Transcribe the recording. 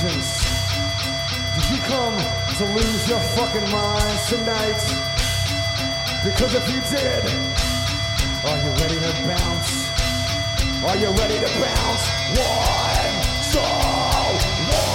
questions. Did you come to lose your fucking minds tonight? Because if you did, are you ready to bounce? Are you ready to bounce? 1, 2, 1.